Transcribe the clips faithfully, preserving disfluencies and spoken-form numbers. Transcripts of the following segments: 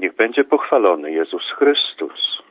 Niech będzie pochwalony Jezus Chrystus.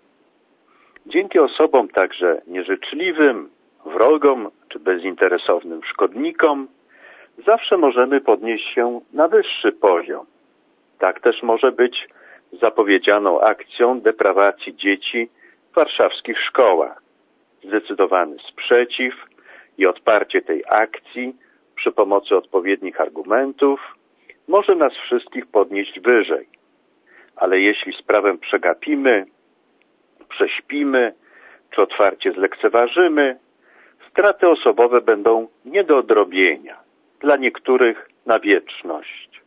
Dzięki osobom także nieżyczliwym, wrogom czy bezinteresownym szkodnikom zawsze możemy podnieść się na wyższy poziom. Tak też może być zapowiedzianą akcją deprawacji dzieci w warszawskich szkołach. Zdecydowany sprzeciw i odparcie tej akcji przy pomocy odpowiednich argumentów może nas wszystkich podnieść wyżej. Ale jeśli sprawę przegapimy, prześpimy, czy otwarcie zlekceważymy, straty osobowe będą nie do odrobienia, dla niektórych na wieczność.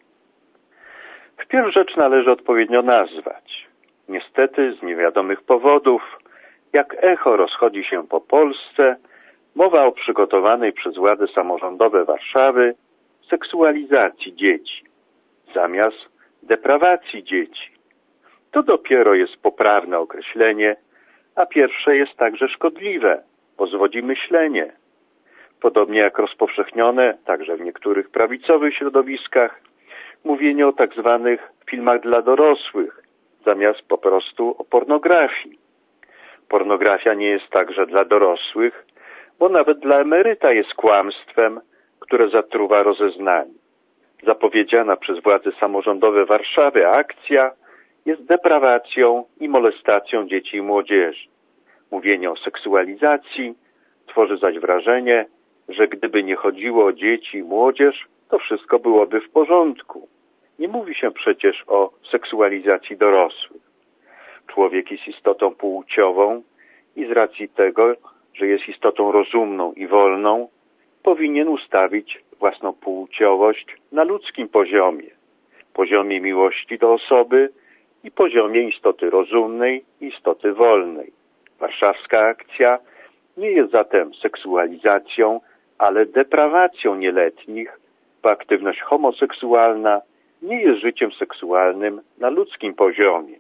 Wpierw rzecz należy odpowiednio nazwać. Niestety z niewiadomych powodów, jak echo rozchodzi się po Polsce, mowa o przygotowanej przez władze samorządowe Warszawy seksualizacji dzieci, zamiast deprawacji dzieci. To dopiero jest poprawne określenie, a pierwsze jest także szkodliwe, bo zwodzi myślenie. Podobnie jak rozpowszechnione, także w niektórych prawicowych środowiskach, mówienie o tak zwanych filmach dla dorosłych, zamiast po prostu o pornografii. Pornografia nie jest także dla dorosłych, bo nawet dla emeryta jest kłamstwem, które zatruwa rozeznanie. Zapowiedziana przez władze samorządowe Warszawy akcja jest deprawacją i molestacją dzieci i młodzieży. Mówienie o seksualizacji tworzy zaś wrażenie, że gdyby nie chodziło o dzieci i młodzież, to wszystko byłoby w porządku. Nie mówi się przecież o seksualizacji dorosłych. Człowiek jest istotą płciową i z racji tego, że jest istotą rozumną i wolną, powinien ustawić własną płciowość na ludzkim poziomie, poziomie miłości do osoby i poziomie istoty rozumnej i istoty wolnej. Warszawska akcja nie jest zatem seksualizacją, ale deprawacją nieletnich, bo aktywność homoseksualna nie jest życiem seksualnym na ludzkim poziomie.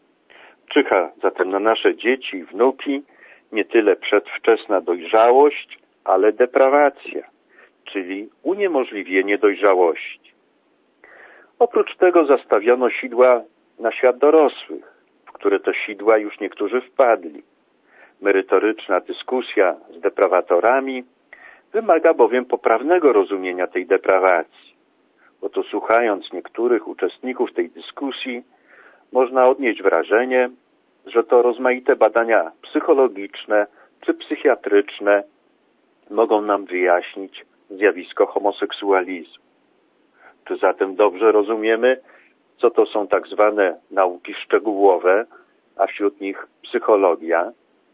Czyha zatem na nasze dzieci i wnuki nie tyle przedwczesna dojrzałość, ale deprawacja, czyli uniemożliwienie dojrzałości. Oprócz tego zastawiono sidła na świat dorosłych, w które to sidła już niektórzy wpadli. Merytoryczna dyskusja z deprawatorami wymaga bowiem poprawnego rozumienia tej deprawacji. Oto słuchając niektórych uczestników tej dyskusji, można odnieść wrażenie, że to rozmaite badania psychologiczne czy psychiatryczne mogą nam wyjaśnić zjawisko homoseksualizmu. Czy zatem dobrze rozumiemy, co to są tak zwane nauki szczegółowe, a wśród nich psychologia?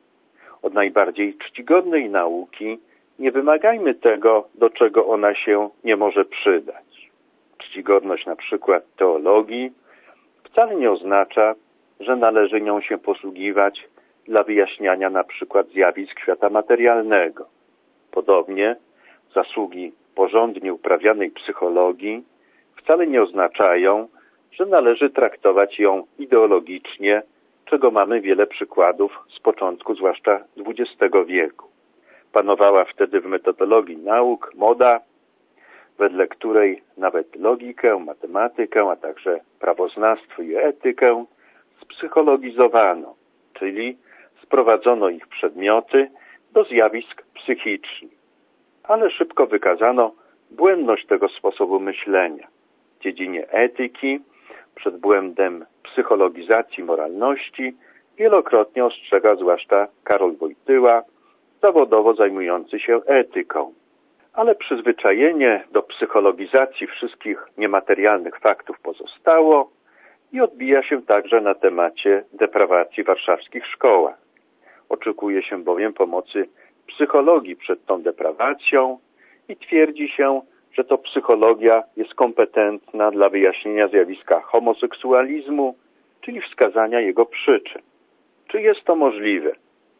Od najbardziej czcigodnej nauki nie wymagajmy tego, do czego ona się nie może przydać. Czcigodność na przykład teologii wcale nie oznacza, że należy nią się posługiwać dla wyjaśniania na przykład zjawisk świata materialnego. Podobnie zasługi porządnie uprawianej psychologii wcale nie oznaczają, że należy traktować ją ideologicznie, czego mamy wiele przykładów z początku zwłaszcza dwudziestego wieku. Panowała wtedy w metodologii nauk moda, wedle której nawet logikę, matematykę, a także prawoznawstwo i etykę spsychologizowano, czyli sprowadzono ich przedmioty do zjawisk psychicznych. Ale szybko wykazano błędność tego sposobu myślenia. W dziedzinie etyki przed błędem psychologizacji moralności wielokrotnie ostrzega zwłaszcza Karol Wojtyła, zawodowo zajmujący się etyką. Ale przyzwyczajenie do psychologizacji wszystkich niematerialnych faktów pozostało i odbija się także na temacie deprawacji w warszawskich szkołach. Oczekuje się bowiem pomocy psychologii przed tą deprawacją i twierdzi się, że to psychologia jest kompetentna dla wyjaśnienia zjawiska homoseksualizmu, czyli wskazania jego przyczyn. Czy jest to możliwe?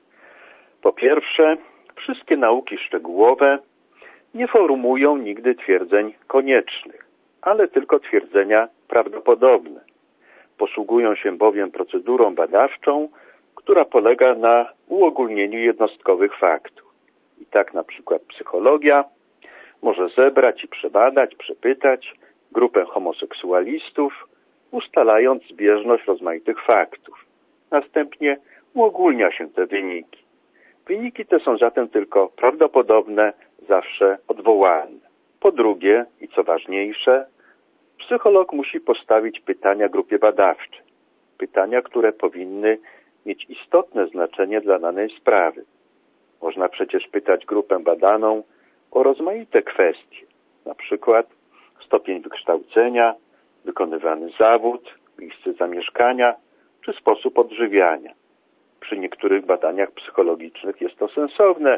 Po pierwsze, wszystkie nauki szczegółowe nie formułują nigdy twierdzeń koniecznych, ale tylko twierdzenia prawdopodobne. Posługują się bowiem procedurą badawczą, która polega na uogólnieniu jednostkowych faktów. I tak na przykład psychologia może zebrać i przebadać, przepytać grupę homoseksualistów ustalając zbieżność rozmaitych faktów. Następnie uogólnia się te wyniki. Wyniki te są zatem tylko prawdopodobne, zawsze odwołalne. Po drugie, i co ważniejsze, psycholog musi postawić pytania grupie badawczej. Pytania, które powinny mieć istotne znaczenie dla danej sprawy. Można przecież pytać grupę badaną o rozmaite kwestie, na przykład stopień wykształcenia, wykonywany zawód, miejsce zamieszkania czy sposób odżywiania. Przy niektórych badaniach psychologicznych jest to sensowne,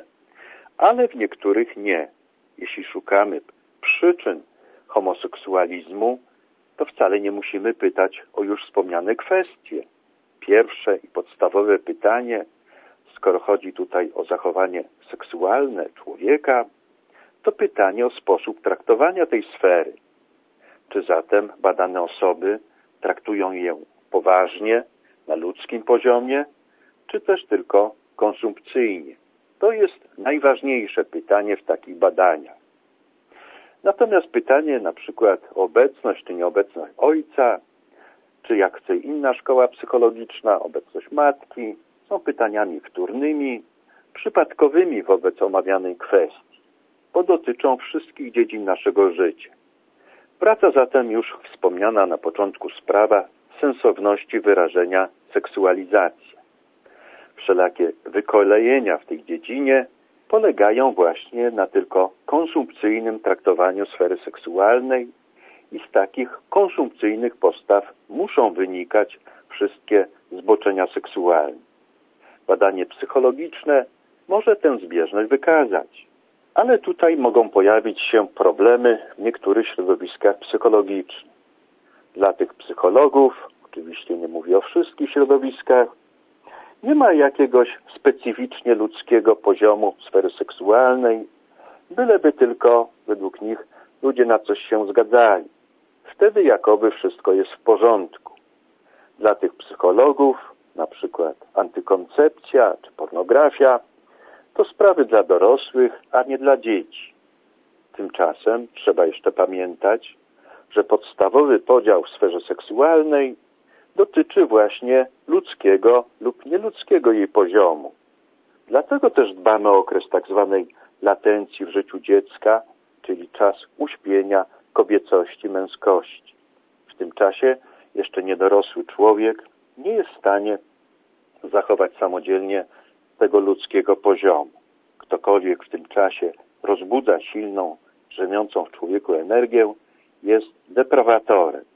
ale w niektórych nie. Jeśli szukamy przyczyn homoseksualizmu, to wcale nie musimy pytać o już wspomniane kwestie. Pierwsze i podstawowe pytanie, skoro chodzi tutaj o zachowanie seksualne człowieka, to pytanie o sposób traktowania tej sfery. Czy zatem badane osoby traktują ją poważnie, na ludzkim poziomie, czy też tylko konsumpcyjnie? To jest najważniejsze pytanie w takich badaniach. Natomiast pytanie na przykład o obecność czy nieobecność ojca, czy jak chce inna szkoła psychologiczna, obecność matki, są pytaniami wtórnymi, przypadkowymi wobec omawianej kwestii, bo dotyczą wszystkich dziedzin naszego życia. Wraca zatem już wspomniana na początku sprawa sensowności wyrażenia seksualizacja. Wszelakie wykolejenia w tej dziedzinie polegają właśnie na tylko konsumpcyjnym traktowaniu sfery seksualnej i z takich konsumpcyjnych postaw muszą wynikać wszystkie zboczenia seksualne. Badanie psychologiczne może tę zbieżność wykazać, ale tutaj mogą pojawić się problemy w niektórych środowiskach psychologicznych. Dla tych psychologów, oczywiście nie mówię o wszystkich środowiskach, nie ma jakiegoś specyficznie ludzkiego poziomu sfery seksualnej, byleby tylko według nich ludzie na coś się zgadzali. Wtedy jakoby wszystko jest w porządku. Dla tych psychologów, na przykład antykoncepcja czy pornografia, to sprawy dla dorosłych, a nie dla dzieci. Tymczasem trzeba jeszcze pamiętać, że podstawowy podział w sferze seksualnej dotyczy właśnie ludzkiego lub nieludzkiego jej poziomu. Dlatego też dbamy o okres tak zwanej latencji w życiu dziecka, czyli czas uśpienia kobiecości, męskości. W tym czasie jeszcze niedorosły człowiek nie jest w stanie zachować samodzielnie tego ludzkiego poziomu. Ktokolwiek w tym czasie rozbudza silną, drzemiącą w człowieku energię, jest deprawatorem.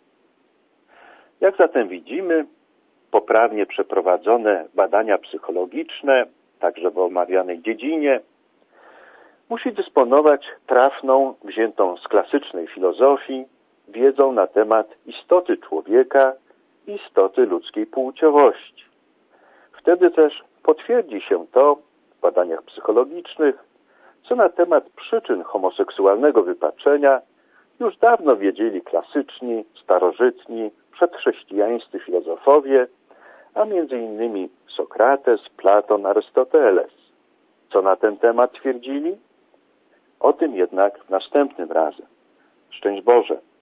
Jak zatem widzimy, poprawnie przeprowadzone badania psychologiczne, także w omawianej dziedzinie, musi dysponować trafną, wziętą z klasycznej filozofii, wiedzą na temat istoty człowieka i istoty ludzkiej płciowości. Wtedy też potwierdzi się to w badaniach psychologicznych, co na temat przyczyn homoseksualnego wypaczenia już dawno wiedzieli klasyczni, starożytni, przedchrześcijańscy filozofowie, a między innymi Sokrates, Platon, Arystoteles. Co na ten temat twierdzili? O tym jednak następnym razem. Szczęść Boże!